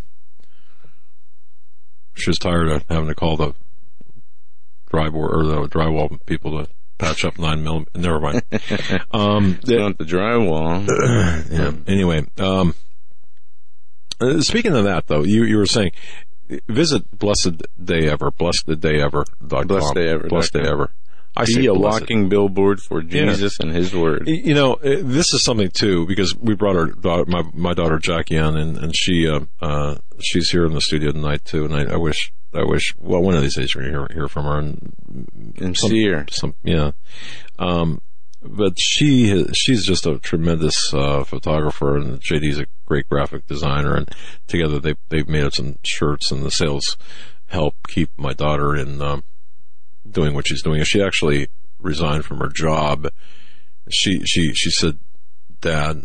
She was tired of having to call the drywall or the drywall people to patch up nine mil. Never mind. Um, It's not the drywall. yeah. Anyway, um, uh, speaking of that, though, you you were saying visit Blessed Day Ever, blessed day ever dot com. Blessed Day Ever. Blessed Day Ever. I Be say a blessed. walking billboard for Jesus and His Word. You know, uh, this is something too, because we brought our daughter, my, my daughter Jackie on, and, and she, uh, uh, she's here in the studio tonight too, and I, I wish, I wish, well, one of these days we're going to hear, hear from her and, And some, see her. some, yeah. Um, but she, she's just a tremendous, uh, photographer, and J D's a great graphic designer, and together they, they've made up some shirts, and the sales help keep my daughter in, um, doing what she's doing. She actually resigned from her job. She she she said, "Dad,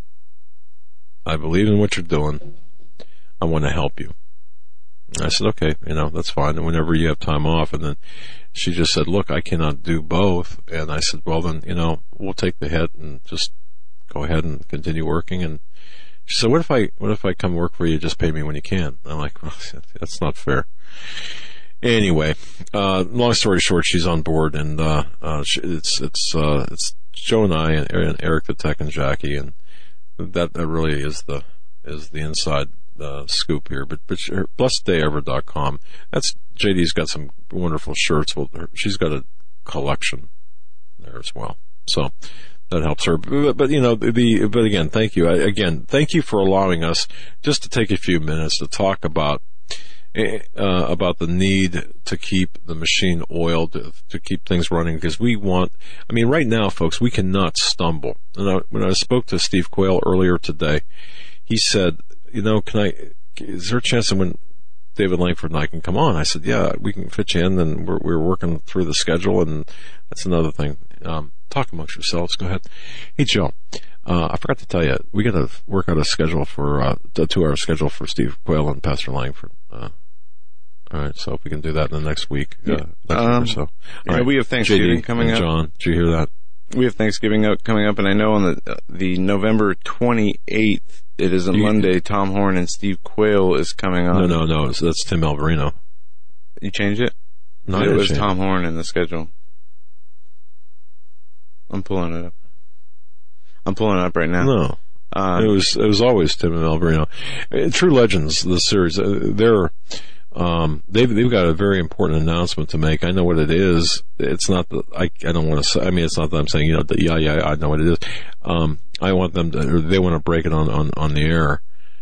I believe in what you're doing. I want to help you." And I said, "Okay, you know, that's fine. And whenever you have time off." And then she just said, "Look, I cannot do both." And I said, "Well, then, you know, we'll take the hit and just go ahead and continue working." And she said, "What if I what if I come work for you? Just pay me when you can." And I'm like, "Well, that's not fair." Anyway, uh, long story short, she's on board, and uh, uh, she, it's it's uh, it's Joe and I and Eric the Tech and Jackie, and that that really is the is the inside uh, scoop here. But but blessed day ever dot com. That's J D's got some wonderful shirts. Well, she's got a collection there as well, so that helps her. But, but you know, the but again, thank you I, again. Thank you for allowing us just to take a few minutes to talk about. Uh, about the need to keep the machine oiled, to, to keep things running, because we want, I mean, right now, folks, we cannot stumble. And I, when I spoke to Steve Quayle earlier today, he said, you know, can I, is there a chance that when David Langford and I can come on? I said, yeah, we can fit you in, and we're, we're working through the schedule, and that's another thing. Um, talk amongst yourselves. Go ahead. Hey, Joe. Uh, I forgot to tell you, we got to work out a schedule for, uh, a two-hour schedule for Steve Quayle and Pastor Langford. Uh, all right, so if we can do that in the next week, uh, next Um, week or so. All yeah, right, we have Thanksgiving J D coming and up. John, did you hear that? We have Thanksgiving out, coming up, and I know on the uh, the November twenty-eighth, it is a You- Monday, Tom Horn and Steve Quayle is coming on. No, no, no, it's- that's Tim Alvarino. You changed it? No, I it didn't was change Tom Horn in the schedule. I'm pulling it up. I'm pulling it up right now. No. Um, It was it was always Tim and Alvarino. Uh, True Legends, the series, uh, they're um, they've they've got a very important announcement to make. I know what it is. It's not that I I don't want to say. I mean, it's not that I'm saying, you know, that, yeah yeah I know what it is. Um, I want them to. Or they want to break it on on, on the air.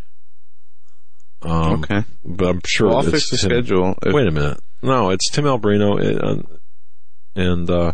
Um, okay. but I'm sure Well, I'll it's fix the Tim- schedule. If- Wait a minute. No, it's Tim Alvarino and, and uh,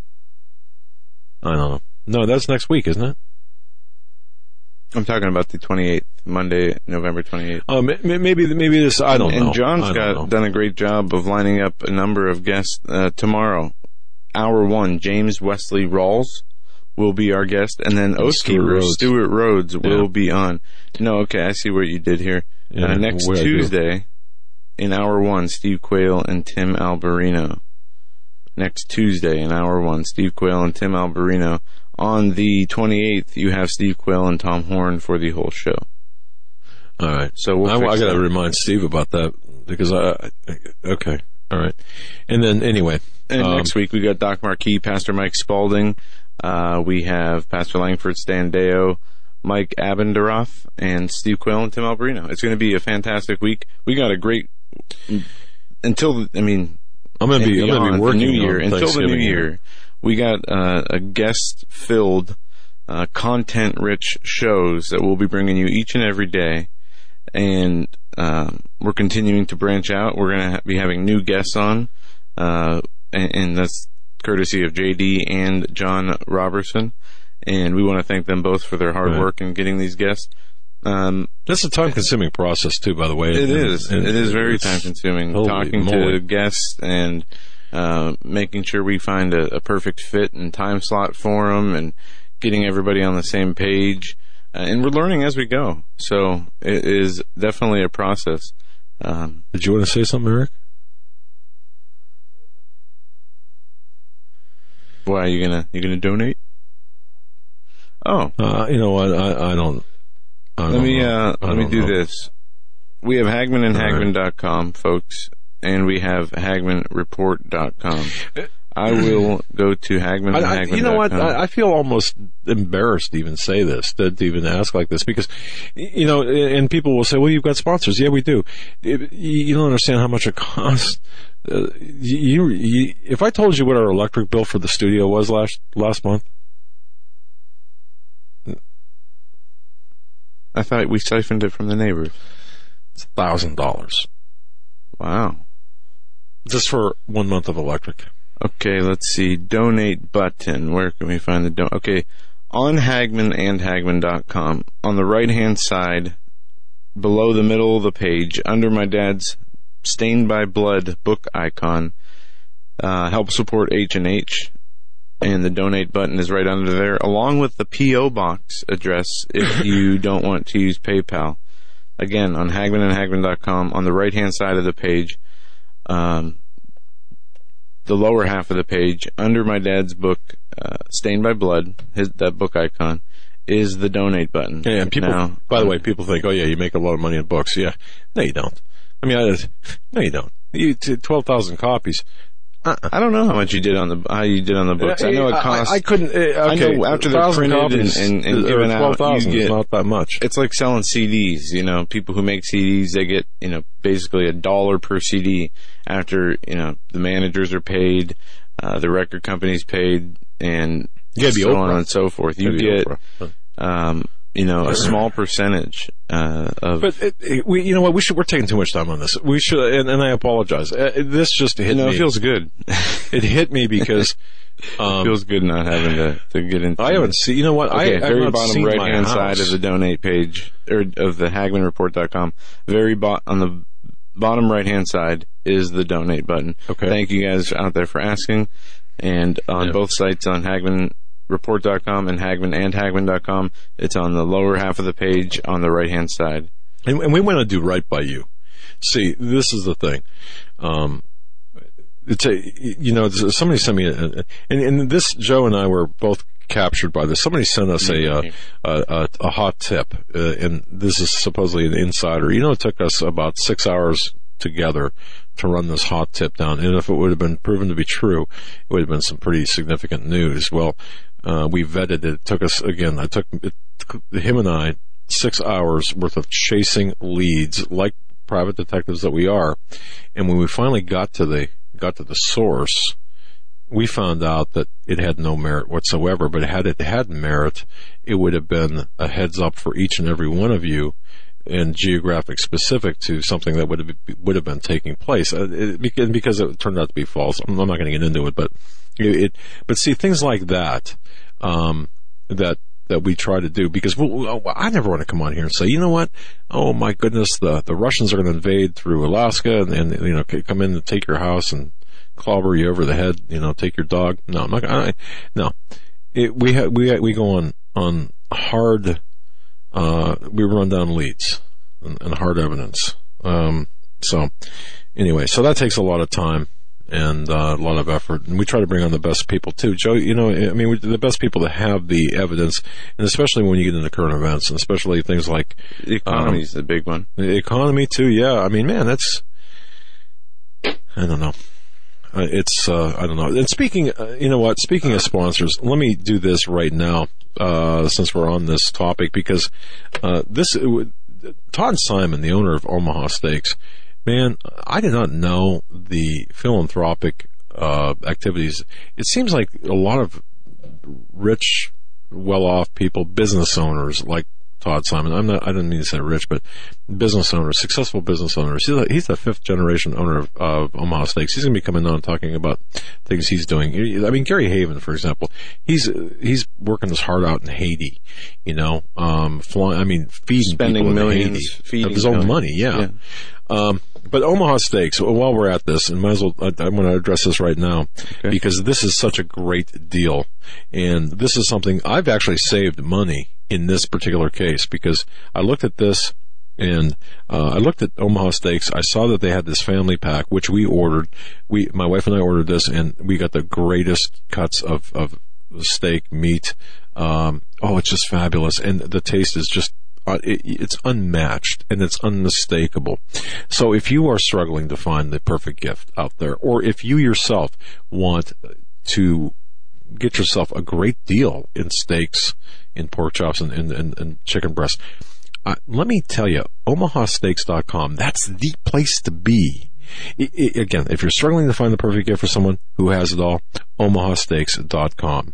I don't know. No, that's next week, isn't it? I'm talking about the twenty-eighth, Monday, November twenty-eighth. Oh, maybe maybe this. I don't know. And John's I don't got know. done a great job of lining up a number of guests uh, tomorrow. Hour one, James Wesley Rawls will be our guest, and then Oath Keeper Stuart Rhodes yeah. will be on. No, okay, I see what you did here. Yeah, uh, next Tuesday, in hour one, Steve Quayle and Tim Alberino. Next Tuesday, in hour one, Steve Quayle and Tim Alberino. On the twenty-eighth, you have Steve Quayle and Tom Horn for the whole show. All right. So we'll I, I got to remind Steve about that because I, I. Okay. All right. And then anyway, and um, next week we got Doc Marquis, Pastor Mike Spalding. Uh, we have Pastor Langford Standeo, Mike Abendroth, and Steve Quayle and Tim Alberino. It's going to be a fantastic week. We got a great until I mean I'm going to be I'm going to be working the new year until the new year. year. We got uh, a guest-filled, uh, content-rich shows that we'll be bringing you each and every day. And um, we're continuing to branch out. We're going to ha- be having new guests on, uh, and, and that's courtesy of J D and John Robertson. And we want to thank them both for their hard right. work in getting these guests. Um, That's a time-consuming process, too, by the way. It and, is. And it is very time-consuming, talking moly. to guests and uh, making sure we find a, a perfect fit and time slot for them and getting everybody on the same page. Uh, and we're learning as we go. So it is definitely a process. Um, Did you want to say something, Eric? Why, are you gonna you gonna donate? Oh, uh, you know what? I, I don't. I let don't me know. uh, let me do know. this. We have Hagman and Hagman dot com, folks, and we have Hagman Report dot com. I will go to Hagman and Hagman dot com. You know what? I, I feel almost embarrassed to even say this, to, to even ask like this, because, you know, and people will say, well, you've got sponsors. Yeah, we do. You don't understand how much it costs. Uh, you, you, if I told you what our electric bill for the studio was last last month, I thought we siphoned it from the neighbors. It's a thousand dollars. Wow! Just for one month of electric. Okay, let's see. Donate button. Where can we find the don? Okay, on Hagman and Hagman dot com, on the right hand side, below the middle of the page, under my dad's Stained by Blood book icon, uh, help support H and H, and the donate button is right under there, along with the P O box address if you don't want to use PayPal. Again, on Hagman and Hagman dot com, on the right hand side of the page, um, the lower half of the page, under my dad's book, uh, Stained by Blood, his, that book icon, is the donate button. Yeah, and people, now, by the way, people think, oh yeah, you make a lot of money in books. Yeah. No, you don't. I mean, I, no, you don't. You, twelve thousand copies. Uh-uh. I don't know how much you did on the, how you did on the books. I know it costs. I, I couldn't, uh, okay. I know after they're printed copies, and, and, and given out, you get, it's not that much. It's like selling C Ds, you know, people who make C Ds, they get, you know, basically a dollar per C D after, you know, the managers are paid, uh, the record company's paid, and you so Oprah. on and so forth. You, you get, um, you know, a small percentage uh, of. But it, it, we, you know what? We should. We're taking too much time on this. We should, and, and I apologize. Uh, this just hit you know, me. It feels good. It hit me because um, it feels good not having to, to get into. I haven't seen. You know what? Okay, I very I've bottom right hand side of the donate page or of the Hagman Report dot com. Very bo- on the bottom right hand side is the donate button. Okay. Thank you guys out there for asking, and on yeah. both sites on Hagman Report dot com and Hagman and Hagman dot com. It's on the lower half of the page on the right-hand side. And, and we want to do right by you. See, this is the thing. Um, it's a, you know, somebody sent me, a, and, and this, Joe and I were both captured by this. Somebody sent us a, a, a, a hot tip, uh, and this is supposedly an insider. You know, it took us about six hours together to run this hot tip down, and if it would have been proven to be true, it would have been some pretty significant news. Well, Uh, we vetted it. It took us, again, I took, it, him and I, six hours worth of chasing leads, like private detectives that we are. And when we finally got to the, got to the source, we found out that it had no merit whatsoever, but had it had merit, it would have been a heads up for each and every one of you and geographic specific to something that would have, would have been taking place. Uh, it, because it turned out to be false. I'm not going to get into it, but it, it, but see, things like that, um, that, that we try to do, because we'll, I never want to come on here and say, you know what? Oh my goodness, the, the Russians are going to invade through Alaska and, and, you know, come in and take your house and clobber you over the head, you know, take your dog. No, I'm not going to, no. it, we ha- we we go on on hard. Uh, we run down leads and, and hard evidence. Um, so anyway, so that takes a lot of time and uh, a lot of effort, and we try to bring on the best people too. Joe, you know, I mean, we, the best people that have the evidence, and especially when you get into current events, and especially things like the economy is um, the big one. The economy too, yeah. I mean, man, that's I don't know. Uh, it's uh, I don't know. And speaking, uh, you know what? Speaking of sponsors, let me do this right now uh, since we're on this topic, because uh, this uh, Todd Simon, the owner of Omaha Steaks. Man, I did not know the philanthropic uh, activities. It seems like a lot of rich, well-off people, business owners like Todd Simon. I'm not. I didn't mean to say rich, but business owners, successful business owners. He's, a, he's the fifth generation owner of, of Omaha Steaks. He's going to be coming on talking about things he's doing. I mean, Gary Haven, for example, he's he's working his heart out in Haiti. You know, um, flying. I mean, feeding spending people millions, in Haiti feeding of his own millions. money. Yeah. yeah. Um, but Omaha Steaks, while we're at this, and might as well, I, I'm going to address this right now, Okay. because this is such a great deal. And this is something I've actually saved money in this particular case, because I looked at this and uh, I looked at Omaha Steaks. I saw that they had this family pack, which we ordered. We, my wife and I ordered this, and we got the greatest cuts of, of steak, meat. Um, oh, it's just fabulous. And the taste is just Uh, it, it's unmatched and it's unmistakable. So if you are struggling to find the perfect gift out there, or if you yourself want to get yourself a great deal in steaks, in pork chops, and, and, and, and chicken breast, uh, let me tell you, omaha steaks dot com, that's the place to be. It, it, again, if you're struggling to find the perfect gift for someone who has it all, omaha steaks dot com.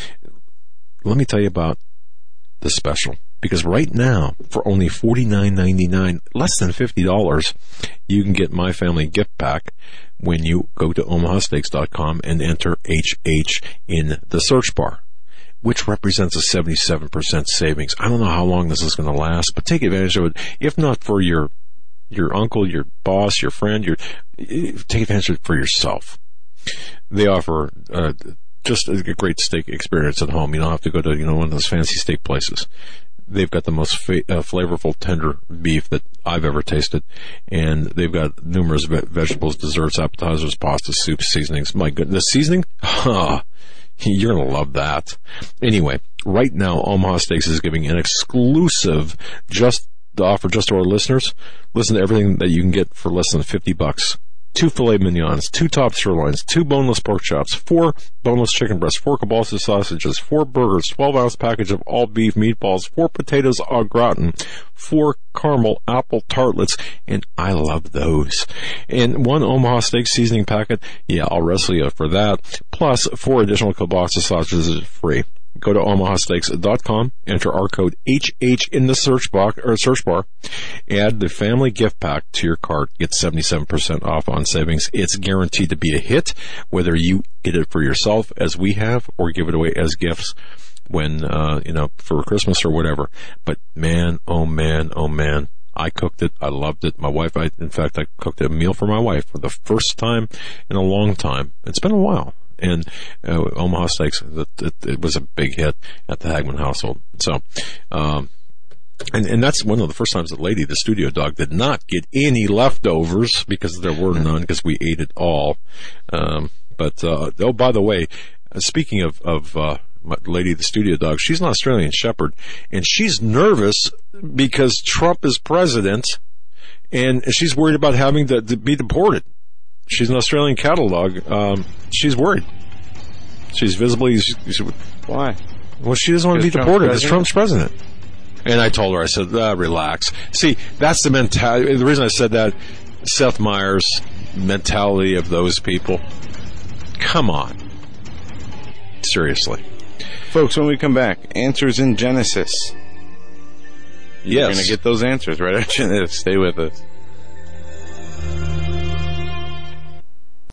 Let me tell you about the special. Because right now, for only forty-nine ninety-nine, less than fifty dollars, you can get my family gift pack when you go to omaha steaks dot com and enter H H in the search bar, which represents a seventy-seven percent savings. I don't know how long this is going to last, but take advantage of it. If not for your your uncle, your boss, your friend, your take advantage of it for yourself. They offer uh, just a great steak experience at home. You don't have to go to you know one of those fancy steak places. They've got the most fa- uh, flavorful tender beef that I've ever tasted, and they've got numerous ve- vegetables, desserts, appetizers, pasta, soups, seasonings. My goodness, the seasoning? Ha! You're going to love that. Anyway, right now, Omaha Steaks is giving an exclusive just the offer just to our listeners. Listen to everything that you can get for less than fifty bucks. Two filet mignons, two top sirloins, two boneless pork chops, four boneless chicken breasts, four kielbasa sausages, four burgers, twelve ounce package of all beef meatballs, four potatoes au gratin, four caramel apple tartlets, and I love those. And one Omaha Steak seasoning packet, yeah, I'll wrestle you for that, plus four additional kielbasa sausages free. Go to omaha steaks dot com, enter our code H H in the search box or search bar, add the family gift pack to your cart, get seventy-seven percent off on savings. It's guaranteed to be a hit, whether you get it for yourself as we have, or give it away as gifts when, uh, you know, for Christmas or whatever. But man, oh man, oh man, I cooked it. I loved it. My wife, I, in fact, I cooked a meal for my wife for the first time in a long time. It's been a while. And uh, Omaha Steaks, it, it, it was a big hit at the Hagman household. So, um, and, and that's one of the first times that Lady, the studio dog, did not get any leftovers because there were none, because we ate it all. Um, but, uh, oh, by the way, speaking of, of, uh, my Lady, the studio dog, she's an Australian Shepherd, and she's nervous because Trump is president, and she's worried about having to, to be deported. She's an Australian cattle dog. Um, she's worried. She's visibly... She's, Why? Well, she doesn't want to be Trump's deported because president? Trump's president. And I told her, I said, ah, relax. See, that's the mentality. The reason I said that, Seth Meyers' mentality of those people. Come on. Seriously. Folks, when we come back, answers in Genesis. You're Yes. going to get those answers right after this. Stay with us.